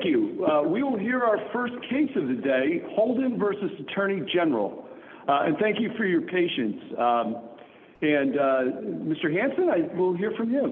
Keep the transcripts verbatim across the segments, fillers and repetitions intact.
you. Uh, we will hear our first case of the day, Holden versus Attorney General. Uh, and thank you for your patience. Um, and uh, Mister Hanson, I will hear from you.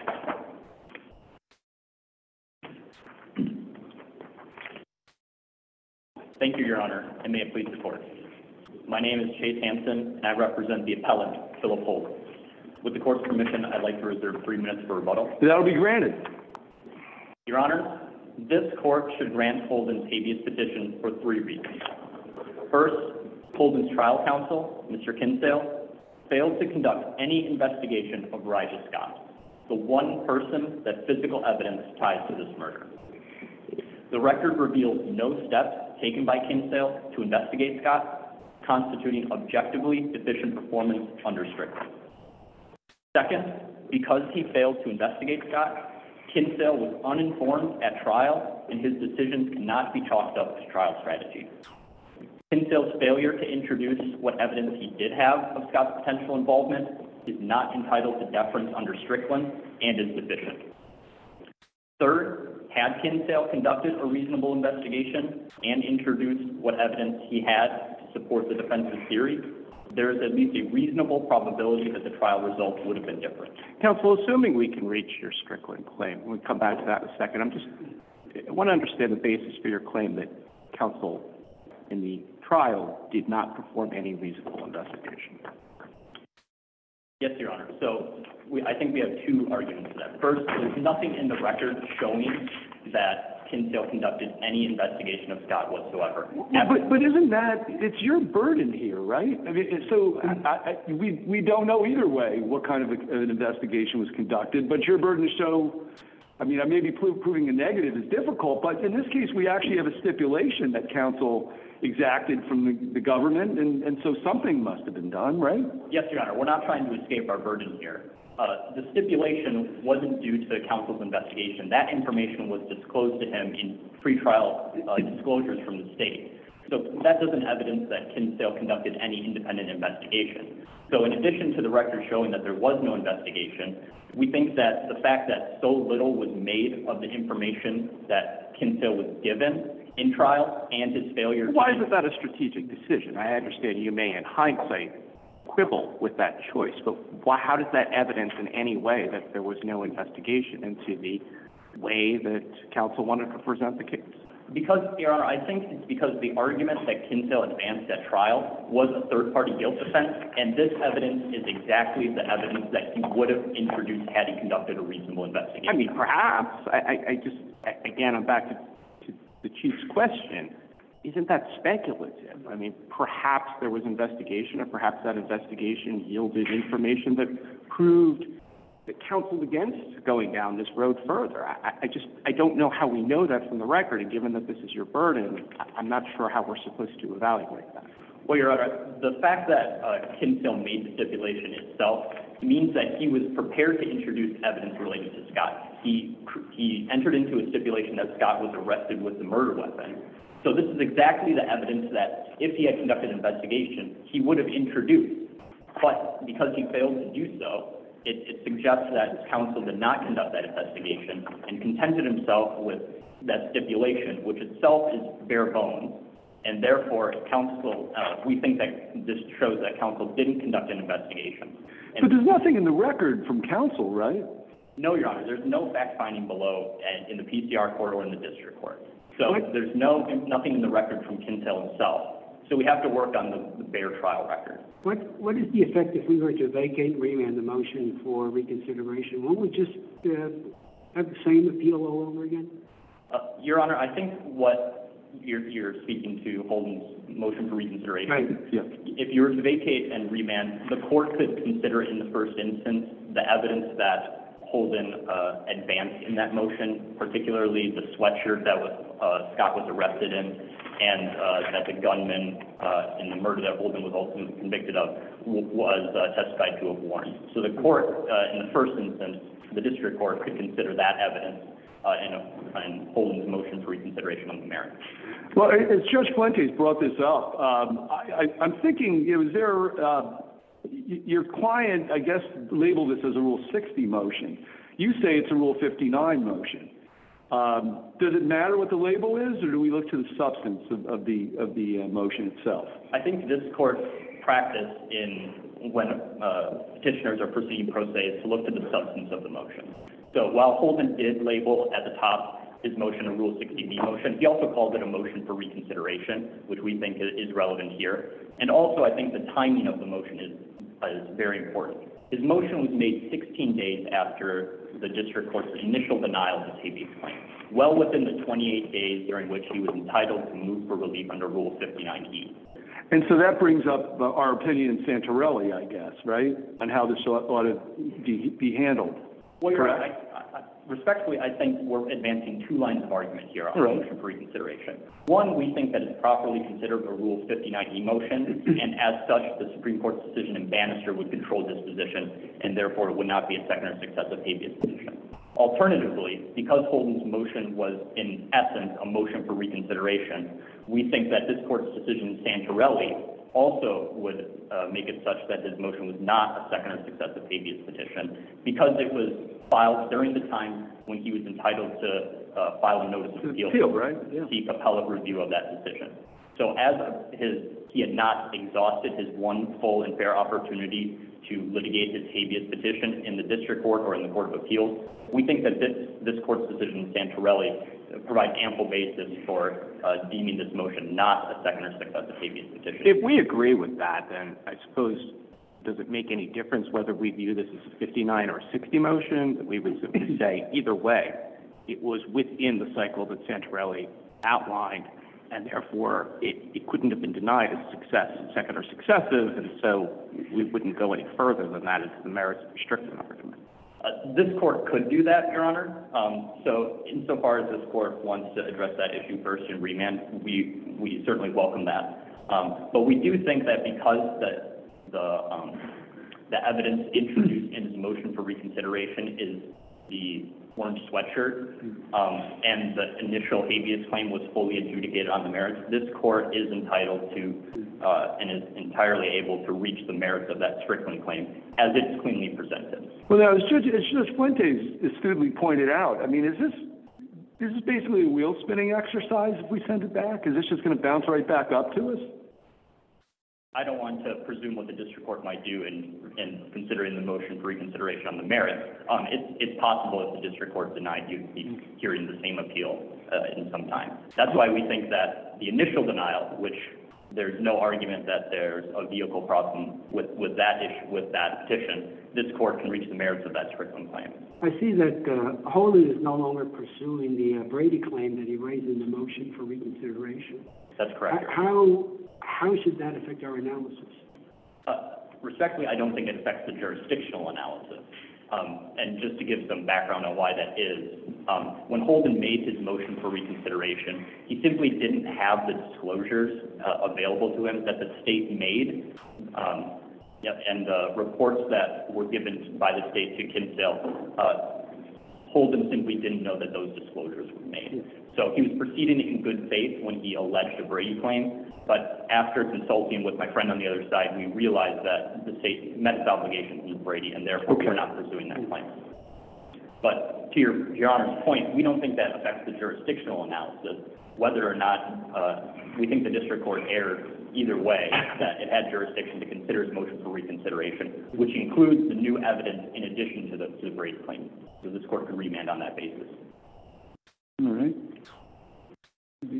Thank you, Your Honor, and may it please the Court. My name is Chase Hanson, and I represent the appellant, Philip Holden. With the Court's permission, I'd like to reserve three minutes for rebuttal. That'll be granted. Your Honor, this Court should grant Holden's habeas petition for three reasons. First, Holden's trial counsel, Mister Kinsale, failed to conduct any investigation of Elijah Scott, the one person that physical evidence ties to this murder. The record reveals no steps taken by Kinsale to investigate Scott, constituting objectively deficient performance under Strickland. Second, because he failed to investigate Scott, Kinsale was uninformed at trial, and his decisions cannot be chalked up to trial strategy. Kinsale's failure to introduce what evidence he did have of Scott's potential involvement is not entitled to deference under Strickland and is deficient. Third, had Kinsale conducted a reasonable investigation and introduced what evidence he had to support the defense's theory, there is at least a reasonable probability that the trial results would have been different. Counsel, assuming we can reach your Strickland claim, we'll come back to that in a second. I'm just, I want to understand the basis for your claim that counsel in the trial did not perform any reasonable investigation. Yes, Your Honor. So we, I think we have two arguments to that. First, there's nothing in the record showing that Kinsale conducted any investigation of Scott whatsoever. Yeah, but, but isn't that, it's your burden here, right? I mean, so I, I, we, we don't know either way what kind of a, an investigation was conducted, but your burden to show, I mean, maybe proving a negative is difficult, but in this case, we actually have a stipulation that counsel exacted from the, the government, and, and so something must have been done, right? Yes, Your Honor. We're not trying to escape our burden here. Uh, the stipulation wasn't due to counsel's investigation. That information was disclosed to him in pretrial uh, disclosures from the state. So that doesn't evidence that Kinsale conducted any independent investigation. So in addition to the record showing that there was no investigation, we think that the fact that so little was made of the information that Kinsale was given in trial and his failure. Why isn't that a strategic decision? I understand you may, in hindsight, quibble with that choice, but why, how does that evidence in any way that there was no investigation into the way that counsel wanted to present the case? Because, Your Honor, I think it's because the argument that Kinsale advanced at trial was a third-party guilt defense, and this evidence is exactly the evidence that he would have introduced had he conducted a reasonable investigation. I mean, perhaps. I, I, I just, again, I'm back to, to the Chief's question. Isn't that speculative? I mean, perhaps there was investigation, or perhaps that investigation yielded information that proved that counseled against going down this road further. I, I just, I don't know how we know that from the record, and given that this is your burden, I'm not sure how we're supposed to evaluate that. Well, Your Honor, the fact that uh, Kinsale made the stipulation itself means that he was prepared to introduce evidence related to Scott. He, he entered into a stipulation that Scott was arrested with the murder weapon. So this is exactly the evidence that if he had conducted an investigation, he would have introduced. But because he failed to do so, it, it suggests that counsel did not conduct that investigation and contented himself with that stipulation, which itself is bare bones. And therefore, counsel, uh, we think that this shows that counsel didn't conduct an investigation. And but there's nothing in the record from counsel, right? No, Your Honor. There's no fact-finding below in the P C R court or in the district court. So there's no nothing in the record from Kinsale himself. So we have to work on the, the bare trial record. What What is the effect if we were to vacate and remand the motion for reconsideration? Won't we just uh, have the same appeal all over again? Uh, Your Honor, I think what you're, you're speaking to Holden's motion for reconsideration. Right. Yeah. If you were to vacate and remand, the court could consider in the first instance the evidence that Holden uh, advanced in that motion, particularly the sweatshirt that was uh, Scott was arrested in, and uh, that the gunman uh, in the murder that Holden was ultimately convicted of w was uh, testified to have worn. So the court, uh, in the first instance, the district court could consider that evidence uh, in, a, in Holden's motion for reconsideration on the merits. Well, as Judge Fuentes brought this up, um, I, I, I'm thinking, you know, is there, uh, your client, I guess, labeled this as a Rule sixty motion. You say it's a Rule fifty-nine motion. Um, does it matter what the label is, or do we look to the substance of, of the of the uh, motion itself? I think this court's practice in when uh, petitioners are proceeding pro se is to look to the substance of the motion. So while Holden did label at the top his motion a Rule sixty B motion, he also called it a motion for reconsideration, which we think is relevant here. And also, I think the timing of the motion is, is very important. His motion was made sixteen days after the district court's initial denial of his habeas claim, well within the twenty-eight days during which he was entitled to move for relief under Rule fifty-nine E. And so that brings up uh, our opinion in Santorelli, I guess, right, on how this ought, ought to be, be handled. Well, you're Correct. right. I, I, respectfully, I think we're advancing two lines of argument here on the Right. motion for reconsideration. One, we think that it's properly considered a Rule fifty-nine E motion, and as such, the Supreme Court's decision in Bannister would control disposition, and therefore it would not be a second or successive habeas petition. Alternatively, because Holden's motion was in essence a motion for reconsideration, we think that this court's decision in Santorelli also would uh, make it such that his motion was not a second or successive habeas petition, because it was filed during the time when he was entitled to uh, file a notice of appeal, Appeal, right? Yeah. seek appellate review of that decision. So as his, he had not exhausted his one full and fair opportunity to litigate his habeas petition in the district court or in the Court of Appeals, we think that this, this court's decision in Santorelli provides ample basis for uh, deeming this motion not a second or successive habeas petition. If we agree with that, then I suppose, does it make any difference whether we view this as a fifty-nine or a sixty motion? We would simply say either way, it was within the cycle that Santorelli outlined, and therefore it, it couldn't have been denied as success, second or successive, and so we wouldn't go any further than that into the merits of the Strickland argument. Uh, this court could do that, Your Honor. Um, so insofar as this court wants to address that issue first in remand, we, we certainly welcome that. Um, but we do think that because the, the, um, the evidence introduced in his motion for reconsideration is the orange sweatshirt, um, and the initial habeas claim was fully adjudicated on the merits, this court is entitled to uh, and is entirely able to reach the merits of that Strickland claim as it's cleanly presented. Well, now, as Judge, as Judge Fuentes astutely pointed out, I mean, is this is this basically a wheel spinning exercise if we send it back? Is this just going to bounce right back up to us? I don't want to presume what the district court might do in, in considering the motion for reconsideration on the merits. Um, it's, it's possible if the district court denied you'd be hearing the same appeal uh, in some time. That's why we think that the initial denial, which there's no argument that there's a vehicle problem with, with that issue, with that petition, this court can reach the merits of that Strickland claim. I see that uh, Holden is no longer pursuing the uh, Brady claim that he raised in the motion for reconsideration. That's correct. H- How, how should that affect our analysis? Uh, respectfully, I don't think it affects the jurisdictional analysis. Um, and just to give some background on why that is, um, when Holden made his motion for reconsideration, he simply didn't have the disclosures uh, available to him that the state made, um, yeah, and the reports that were given by the state to Kinsale. Uh, Holden simply didn't know that those disclosures were made. So he was proceeding in good faith when he alleged a Brady claim, but after consulting with my friend on the other side, we realized that the state met its obligations with Brady, and therefore Okay. we're not pursuing that claim. But to your, your Honor's point, we don't think that affects the jurisdictional analysis, whether or not uh, we think the district court erred either way, that it had jurisdiction to consider his motion for reconsideration, which includes the new evidence in addition to the, to the Brady claim. So this court could remand on that basis. All right. Do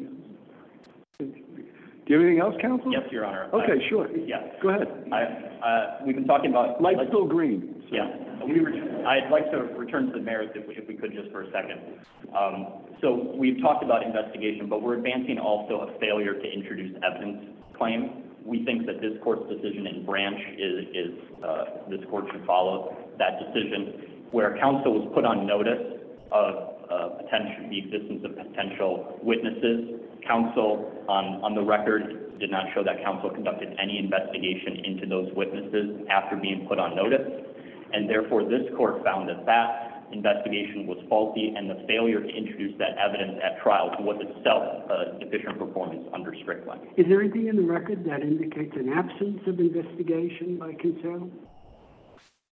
you have anything else, counsel? Yes, Your Honor. Okay, I- sure. Yeah. Go ahead. I, uh, we've been talking about. Light's like- still green. So. Yeah. We were, I'd like to return to the merits if we, if we could just for a second. Um, so we've talked about investigation, but we're advancing also a failure to introduce evidence claim. We think that this court's decision in Branch is, is uh, this court should follow that decision, where counsel was put on notice of uh, potential, the existence of potential witnesses. Counsel on, on the record did not show that counsel conducted any investigation into those witnesses after being put on notice, and therefore this court found that that investigation was faulty, and the failure to introduce that evidence at trial was itself uh, deficient performance under Strickland. Is there anything in the record that indicates an absence of investigation by Kinsale?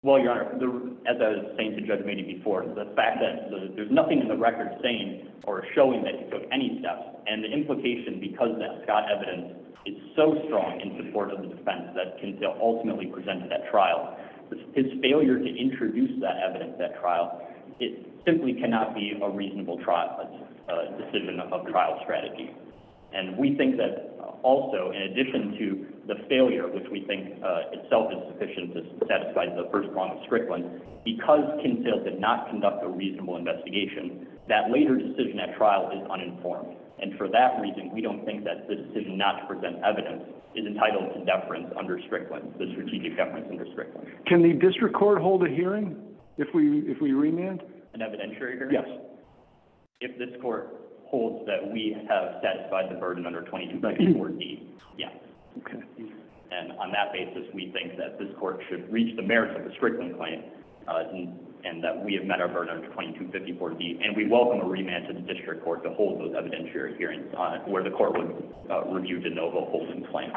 Well, Your Honor, the, as I was saying to Judge Mady before, the fact that the, there's nothing in the record saying or showing that he took any steps, and the implication because that Scott evidence is so strong in support of the defense that Kinsale ultimately presented at trial, his failure to introduce that evidence at trial, it simply cannot be a reasonable trial uh, decision of trial strategy. And we think that also, in addition to the failure, which we think uh, itself is sufficient to satisfy the first prong of Strickland, because Kinsale did not conduct a reasonable investigation, that later decision at trial is uninformed. And for that reason, we don't think that the decision not to present evidence is entitled to deference under Strickland, the strategic deference under Strickland. Can the district court hold a hearing if we, if we remand? An evidentiary hearing? Yes. If this court holds that we have satisfied the burden under twenty-two fifty-four D, yes. Okay. And on that basis, we think that this court should reach the merits of the Strickland claim, uh, and, and that we have met our burden under twenty-two fifty-four D, and we welcome a remand to the district court to hold those evidentiary hearings on it, where the court would uh, review de novo Holden's claim.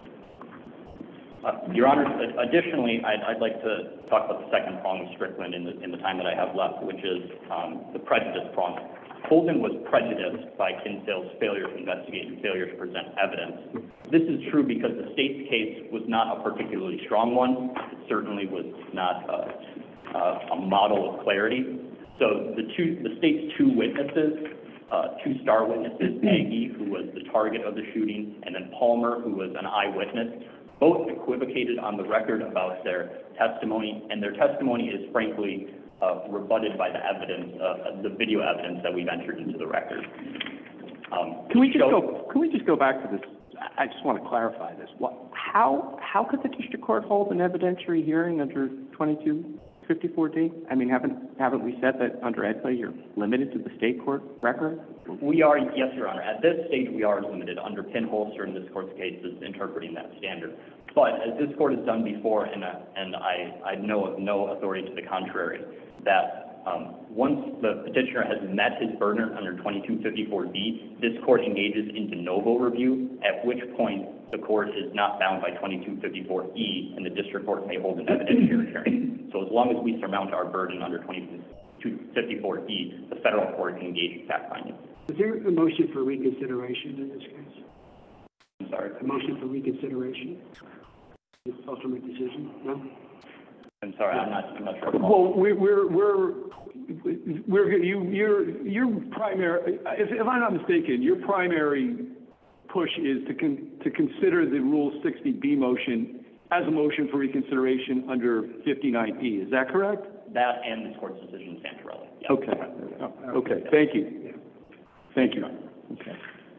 Uh, Your Honor, additionally, I'd, I'd like to talk about the second prong of Strickland in the, in the time that I have left, which is um, the prejudice prong. Holden was prejudiced by Kinsale's failure to investigate and failure to present evidence. This is true because the state's case was not a particularly strong one. It certainly was not a, a, a model of clarity. So the two, the state's two witnesses, uh, two star witnesses, Aggie, who was the target of the shooting, and then Palmer, who was an eyewitness, both equivocated on the record about their testimony, and their testimony is frankly uh, rebutted by the evidence, uh, the video evidence that we've entered into the record. Um, Can we just show, go? Can we just go back to this? I just want to clarify this. What? How? How could the district court hold an evidentiary hearing under twenty-two fifty-four D? I mean, haven't haven't we said that under E D P A you're limited to the state court record? We are, yes, Your Honor. At this stage, we are limited under Pinholster in this court's case is interpreting that standard. But as this court has done before, and uh, and I I know of no authority to the contrary, that um, once the petitioner has met his burden under twenty-two fifty-four D, this court engages in de novo review, at which point the court is not bound by twenty-two fifty-four E, and the district court may hold an evidentiary hearing. So as long as we surmount our burden under twenty-two fifty-four E, the federal court can engage in fact-finding. Is there a motion for reconsideration in this case? I'm sorry. A motion for reconsideration? This ultimate decision? No? I'm sorry, I'm not, I'm not sure. Well, we, we're, we're, we're, you, your, your primary, if, if I'm not mistaken, your primary push is to con, to consider the Rule sixty B motion as a motion for reconsideration under fifty-nine E. Is that correct? That and this court's decision in Santorelli. Yes. Okay. Okay. Thank you. Thank you. Okay.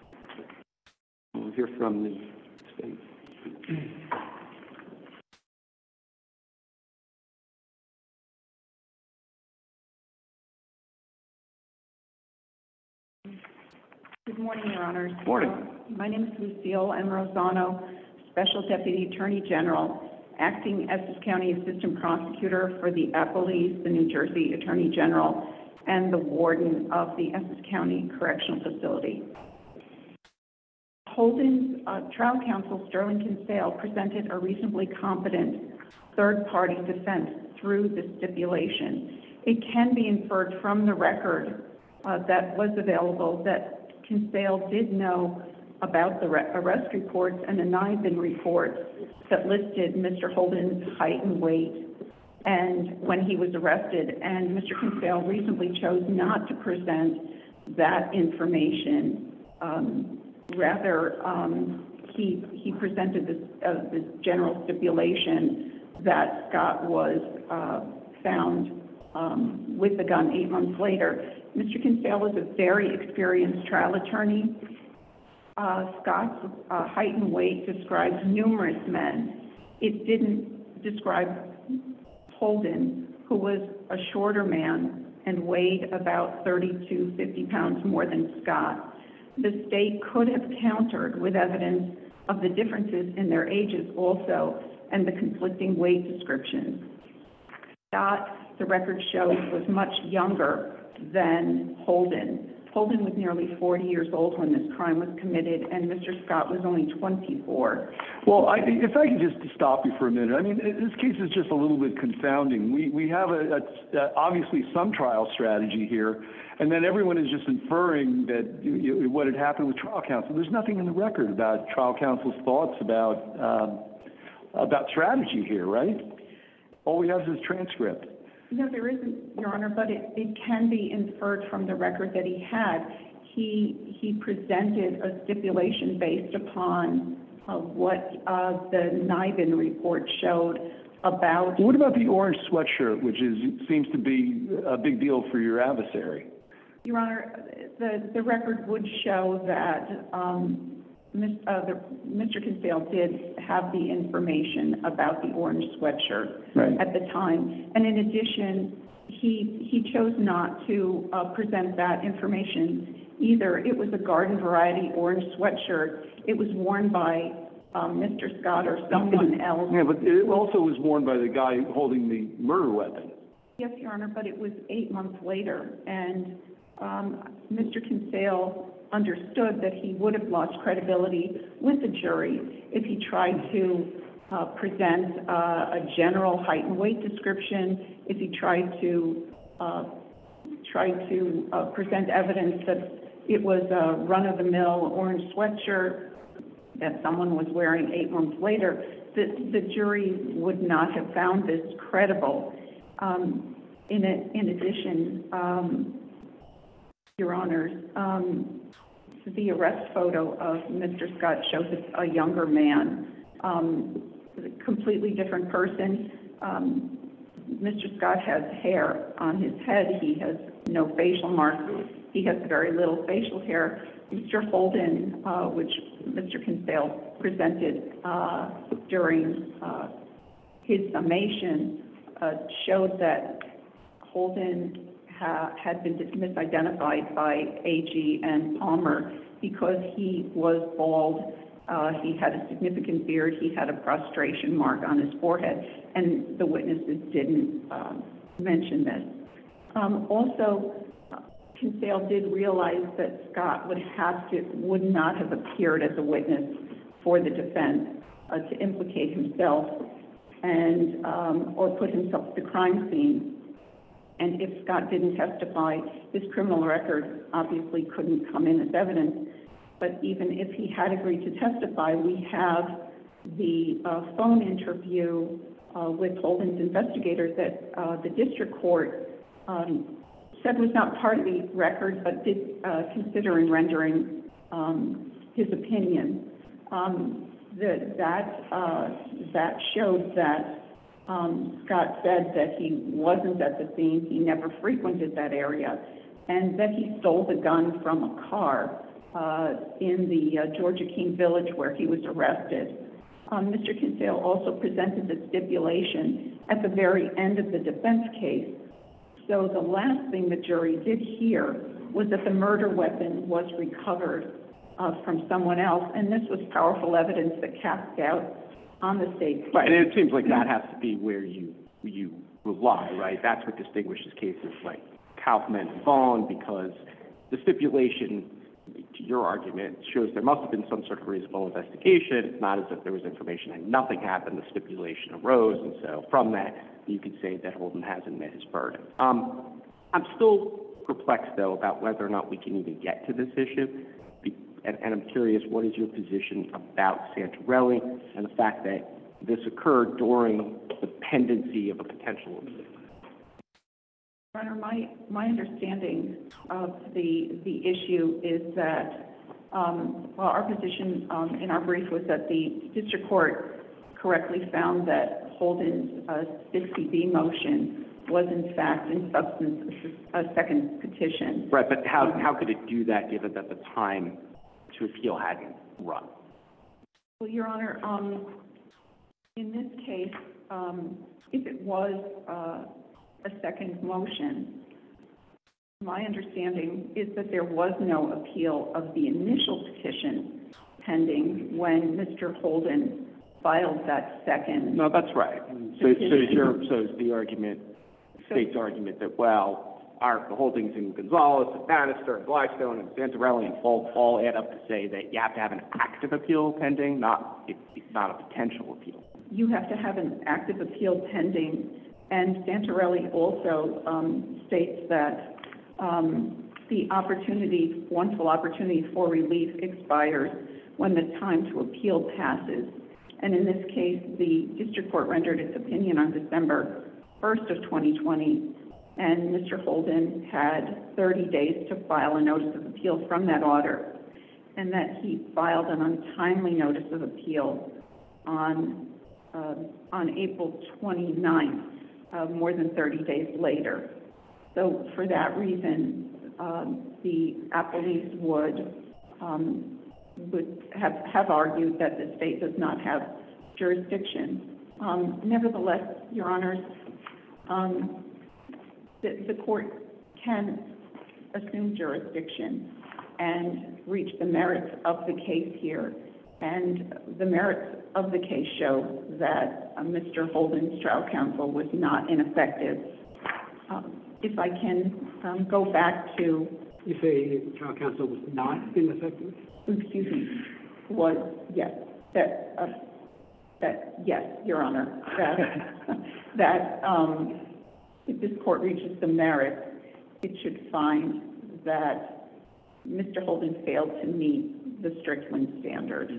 We'll hear from the state. Good morning, Your Honors. Morning. Uh, my name is Lucille M. Rosano, Special Deputy Attorney General, acting Essex County Assistant Prosecutor for the Appellees, the New Jersey Attorney General, and the Warden of the Essex County Correctional Facility. Holden's uh, trial counsel, Sterling Kinsale, presented a reasonably competent third-party defense through the stipulation. It can be inferred from the record uh, that was available that Kinsale did know about the arrest reports and the Nibin reports that listed Mister Holden's height and weight and when he was arrested, and Mister Kinsale reasonably chose not to present that information. Um, rather, um, he he presented this, uh, this general stipulation that Scott was uh, found um, with the gun eight months later. Mister Kinsale was a very experienced trial attorney. Uh, Scott's uh, height and weight describes numerous men. It didn't describe Holden, who was a shorter man and weighed about thirty to fifty pounds more than Scott. The state could have countered with evidence of the differences in their ages also and the conflicting weight descriptions. Scott, the record shows, was much younger than Holden. Holden was nearly forty years old when this crime was committed, and Mister Scott was only twenty-four. Well, I, if I could just stop you for a minute. I mean, this case is just a little bit confounding. We, we have a, a, obviously some trial strategy here, and then everyone is just inferring that you, you, what had happened with trial counsel. There's nothing in the record about trial counsel's thoughts about, um, about strategy here, right? All we have is his transcript. No, there isn't, Your Honor, but it, it can be inferred from the record that he had. He, he presented a stipulation based upon uh, what uh, the NIBIN report showed about... What about the orange sweatshirt, which is seems to be a big deal for your adversary? Your Honor, the, the record would show that um, Miz, uh, the, Mister Kinsale did have the information about the orange sweatshirt right. at the time. And in addition, he, he chose not to uh, present that information either. It was a garden variety orange sweatshirt. It was worn by um, Mister Scott or someone else. Yeah, but it also was worn by the guy holding the murder weapon. Yes, Your Honor, but it was eight months later. And um, Mister Kinsale understood that he would have lost credibility with the jury if he tried to uh, present uh, a general height and weight description, if he tried to uh, try to uh, present evidence that it was a run-of-the-mill orange sweatshirt that someone was wearing eight months later. The, the jury would not have found this credible. Um, in, a, in addition, um, Your Honors, um, the arrest photo of Mister Scott shows a younger man, um, a completely different person. Um, Mister Scott has hair on his head. He has no facial marks. He has very little facial hair. Mister Holden, uh, which Mister Kinsale presented uh, during uh, his summation, uh, showed that Holden ha had been misidentified by A G and Palmer because he was bald. Uh, he had a significant beard. He had a prostration mark on his forehead, and the witnesses didn't um, mention this. Um, also, uh, Kinsale did realize that Scott would have to, would not have appeared as a witness for the defense uh, to implicate himself and um, or put himself at the crime scene. And if Scott didn't testify, his criminal record obviously couldn't come in as evidence. But even if he had agreed to testify, we have the uh, phone interview uh, with Holden's investigator that uh, the district court um, said was not part of the record, but did uh, consider in rendering um, his opinion. Um, the, that, uh, that showed that Um, Scott said that he wasn't at the scene, he never frequented that area, and that he stole the gun from a car uh, in the uh, Georgia King Village where he was arrested. Um, Mister Kinsale also presented the stipulation at the very end of the defense case. So the last thing the jury did hear was that the murder weapon was recovered uh, from someone else, and this was powerful evidence that cast doubt on the state. Right, and it seems like that has to be where you you rely, right? That's what distinguishes cases like Kaufman and Vaughn, because the stipulation, to your argument, shows there must have been some sort of reasonable investigation. It's not as if there was information and nothing happened. The stipulation arose, and so from that, you could say that Holden hasn't met his burden. Um, I'm still perplexed, though, about whether or not we can even get to this issue. And, and I'm curious, what is your position about Santorelli and the fact that this occurred during the pendency of a potential appeal? Your Honor, my, my understanding of the, the issue is that, um, well, our position um, in our brief was that the district court correctly found that Holden's uh, sixty B motion was in fact in substance a second petition. Right, but how, how could it do that given that the time to appeal hadn't run? Well, Your Honor, um, in this case, um, if it was uh, a second motion, my understanding is that there was no appeal of the initial petition pending when Mister Holden filed that second. No, that's right. So, so, is your, so is the argument, the state's argument that, well, our the holdings in Gonzalez and Bannister and Blackstone and Santorelli and Fultz all add up to say that you have to have an active appeal pending, not not a potential appeal. You have to have an active appeal pending, and Santorelli also um, states that um, the opportunity, wonderful opportunity for relief expires when the time to appeal passes. And in this case, the district court rendered its opinion on December first of twenty twenty, and Mister Holden had thirty days to file a notice of appeal from that order, and that he filed an untimely notice of appeal on uh, on April twenty-ninth, uh, more than thirty days later. So for that reason, um, the appellees would um, would have, have argued that the state does not have jurisdiction. Um, nevertheless, Your Honors, um, the, the court can assume jurisdiction and reach the merits of the case here. And the merits of the case show that uh, Mister Holden's trial counsel was not ineffective. Um, if I can um, go back to... You say trial counsel was not ineffective? Excuse me, was, yes, that, uh, that, yes, Your Honor, that, that um, if this court reaches the merits, it should find that Mister Holden failed to meet the Strickland standard.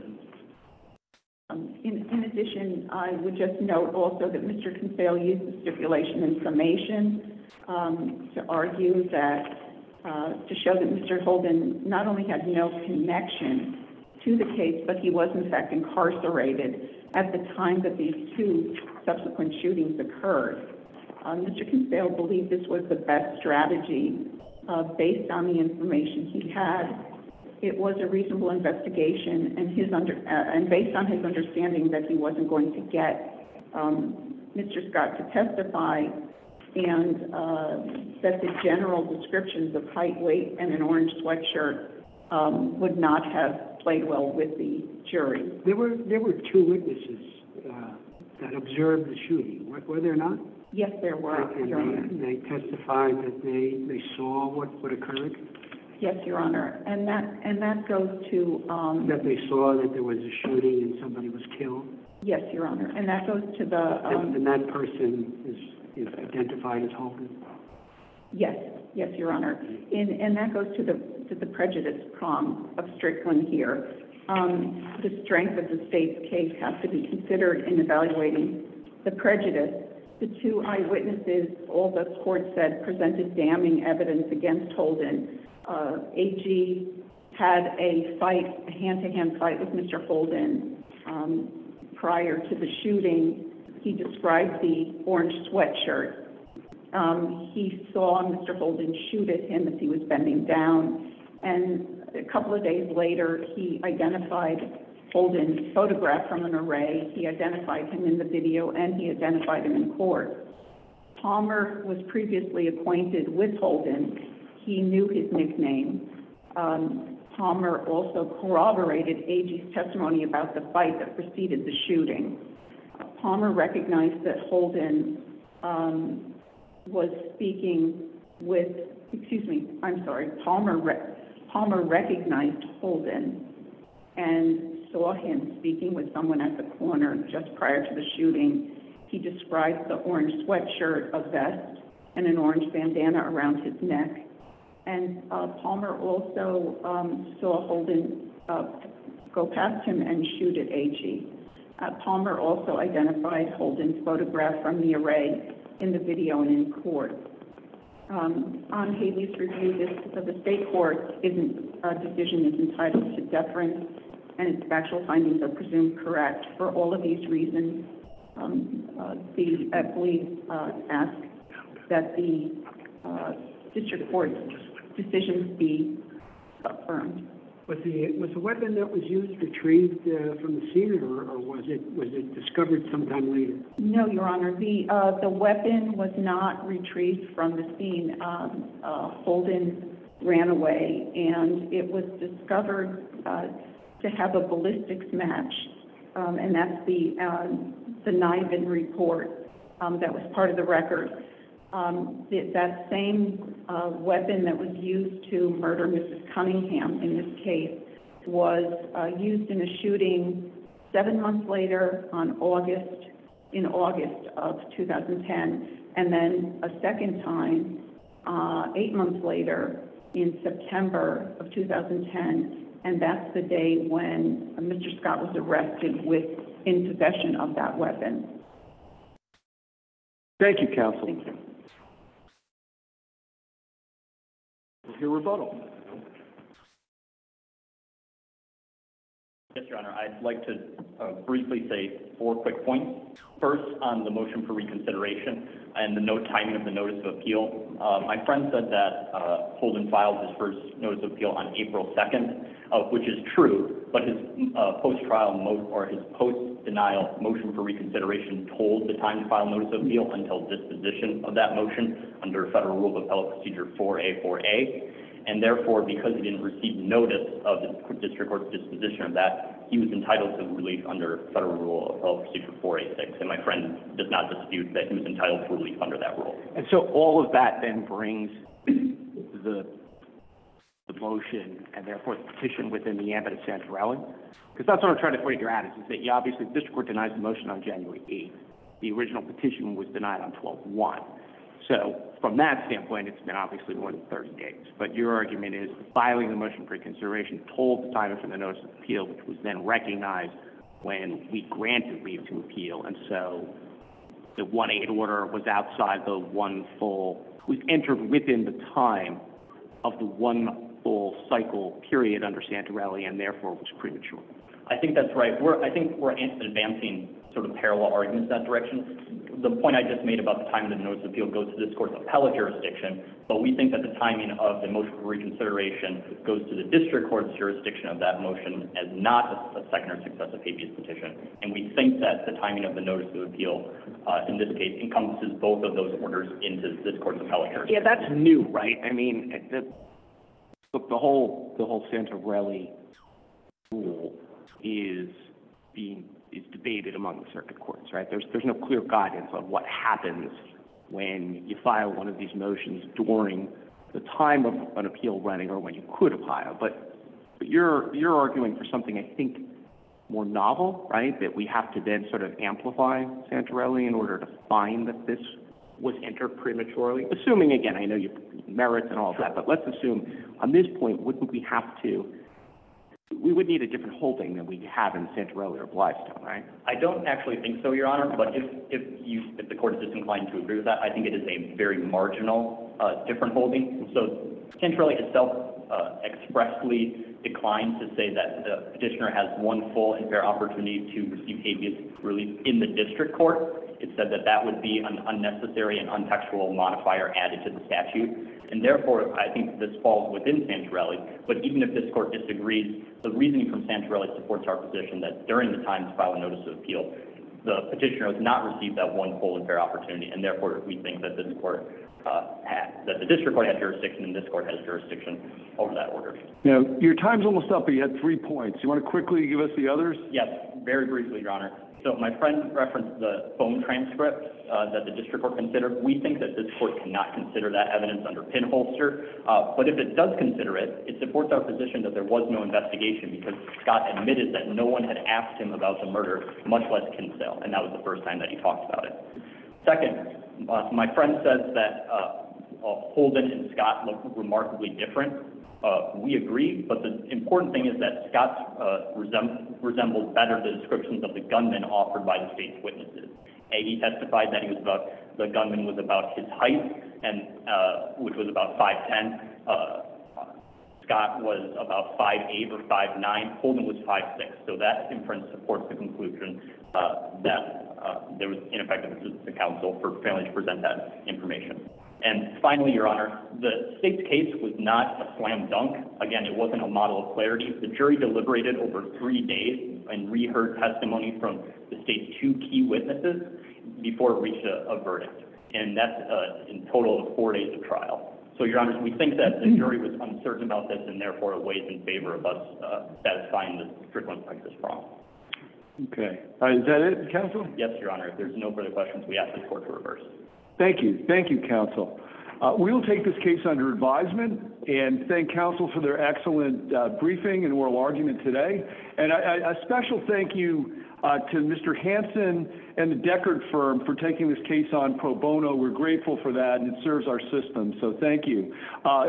Um, in, in addition, I would just note also that Mister Kinsale used the stipulation in summation um, to argue that Uh, to show that Mister Holden not only had no connection to the case, but he was in fact incarcerated at the time that these two subsequent shootings occurred. Uh, Mister Kinsale believed this was the best strategy uh, based on the information he had. It was a reasonable investigation, and his under uh, and based on his understanding that he wasn't going to get um, Mister Scott to testify, and uh, that the general descriptions of height, weight, and an orange sweatshirt um, would not have played well with the jury. There were there were two witnesses uh, that observed the shooting, were, were there not? Yes, there were, And Your they, Honor. they testified that they, they saw what, what occurred? Yes, Your Honor, and that and that goes to um, That they saw that there was a shooting and somebody was killed? yes, Your Honor, and that goes to the um, And, and that person is, is identified as Holden? yes, yes, Your Honor, and and that goes to the to the prejudice prong of Strickland here. Um, the strength of the state's case has to be considered in evaluating the prejudice. The two eyewitnesses, all the court said, presented damning evidence against Holden. Uh, A G had a fight, a hand-to-hand fight with Mister Holden um, prior to the shooting. He described the orange sweatshirt. Um, he saw Mister Holden shoot at him as he was bending down, and a couple of days later, he identified Holden's photograph from an array. He identified him in the video, and he identified him in court. Palmer was previously acquainted with Holden. He knew his nickname. Um, Palmer also corroborated A G's testimony about the fight that preceded the shooting. Palmer recognized that Holden um, was speaking with, excuse me, I'm sorry, Palmer, re- Palmer recognized Holden and saw him speaking with someone at the corner just prior to the shooting. He described the orange sweatshirt, a vest, and an orange bandana around his neck. And uh, Palmer also um, saw Holden uh, go past him and shoot at A G. Uh, Palmer also identified Holden's photograph from the array in the video and in court. Um, on habeas review, this, uh, the state court isn't, uh, decision is entitled to deference, and its factual findings are presumed correct. For all of these reasons, um, uh, the appellees uh, ask that the uh, district court's decisions be affirmed. Was the, was the weapon that was used retrieved uh, from the scene, or, or was it, was it discovered sometime later? No, Your Honor. The, uh, the weapon was not retrieved from the scene. Um, uh, Holden ran away, and it was discovered uh, to have a ballistics match, um, and that's the, uh, the Niven report um, that was part of the record. Um, th- that same uh, weapon that was used to murder Missus Cunningham in this case was uh, used in a shooting seven months later on August, in August of two thousand ten, and then a second time uh, eight months later in September of two thousand ten, and that's the day when uh, Mister Scott was arrested with in possession of that weapon. Thank you, counsel. Thank you. We'll hear rebuttal. Yes, Your Honor. I'd like to uh, briefly say four quick points. First, on the motion for reconsideration and the no timing of the notice of appeal. Uh, my friend said that uh, Holden filed his first notice of appeal on April second, uh, which is true, but his uh, post-trial mo- or his post-denial motion for reconsideration told the time to file notice of appeal until disposition of that motion under Federal Rule of Appellate Procedure four A four A. And therefore, because he didn't receive notice of the district court's disposition of that, he was entitled to relief under Federal Rule of Appellate Procedure four A six. And my friend does not dispute that he was entitled to relief under that rule. And so all of that then brings the the motion and therefore the petition within the ambit of Santorelli? Because that's what I'm trying to figure out is, is that you obviously, the district court denies the motion on January eighth. The original petition was denied on twelve one. So from that standpoint, it's been obviously more than thirty days. But your argument is filing the motion for reconsideration told the time for the notice of appeal, which was then recognized when we granted leave to appeal. And so the one eight order was outside the one full, was entered within the time of the one full cycle period under Santorelli and therefore was premature. I think that's right. We're, I think we're advancing sort of parallel arguments in that direction. The point I just made about the timing of the notice of appeal goes to this court's appellate jurisdiction, but we think that the timing of the motion for reconsideration goes to the district court's jurisdiction of that motion as not a, a second or successive habeas petition. And we think that the timing of the notice of appeal, uh, in this case, encompasses both of those orders into this court's appellate jurisdiction. Yeah, that's new, right? I mean, the, look, the whole, the whole Santorelli rule is being is debated among the circuit courts, right? There's there's no clear guidance on what happens when you file one of these motions during the time of an appeal running or when you could appeal. But but you're you're arguing for something I think more novel, right? That we have to then sort of amplify Santorelli in order to find that this was entered prematurely. Assuming again, I know you merits and all of that, but let's assume on this point, wouldn't we have to we would need a different holding than we have in Santorelli or Blystone, right? I don't actually think so, Your Honor, but if, if you, if the court is disinclined to agree with that, I think it is a very marginal, uh, different holding. So Santorelli itself, uh, expressly declined to say that the petitioner has one full and fair opportunity to receive habeas relief in the district court. It said that that would be an unnecessary and untextual modifier added to the statute. And therefore, I think this falls within Santorelli. But even if this court disagrees, the reasoning from Santorelli supports our position that during the time to file a notice of appeal, the petitioner has not received that one full and fair opportunity, and therefore we think that this court uh, had, that the district court had jurisdiction and this court has jurisdiction over that order. Now, your time's almost up, but you had three points. You want to quickly give us the others? Yes, very briefly, Your Honor. So my friend referenced the phone transcript uh, that the district court considered. We think that this court cannot consider that evidence under pinholster, uh, but if it does consider it, it supports our position that there was no investigation because Scott admitted that no one had asked him about the murder, much less Kinsale, and that was the first time that he talked about it. Second, uh, my friend says that uh, uh, Holden and Scott look remarkably different. Uh, we agree, but the important thing is that Scott uh, resem- resembles better the descriptions of the gunman offered by the state's witnesses. A, he testified that he was about, the gunman was about his height, and uh, which was about five ten. Uh, Scott was about five eight or five nine. Holden was five six. So that inference supports the conclusion uh, that uh, there was ineffective assistance to counsel for failing to present that information. And finally, Your Honor, the state's case was not a slam dunk. Again, it wasn't a model of clarity. The jury deliberated over three days and reheard testimony from the state's two key witnesses before it reached a, a verdict. And that's uh, in total of four days of trial. So, Your Honor, we think that the jury was uncertain about this and therefore it weighs in favor of us uh, satisfying the Strickland prejudice prong. Okay. Uh, is that it, counsel? Yes, Your Honor. If there's no further questions, we ask this court to reverse. Thank you. Thank you, counsel. Uh, we will take this case under advisement and thank counsel for their excellent uh, briefing and oral argument today. And I, I, a special thank you uh, to Mister Hansen and the Deckard firm for taking this case on pro bono. We're grateful for that, and it serves our system. So thank you. Uh,